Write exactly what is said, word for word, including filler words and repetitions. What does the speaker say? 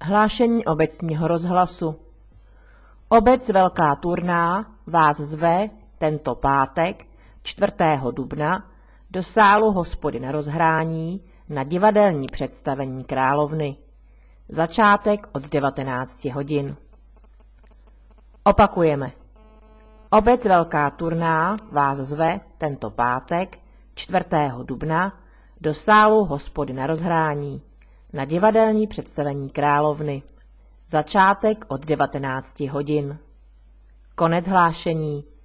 Hlášení obecního rozhlasu. Obec Velká Turná vás zve tento pátek čtvrtého dubna do sálu Hospody na rozhrání na divadelní představení Královny. Začátek od devatenácti hodin. Opakujeme. Obec Velká Turná vás zve tento pátek čtvrtého dubna do sálu Hospody na rozhrání na divadelní představení Královny. Začátek od devatenácti hodin. Konec hlášení.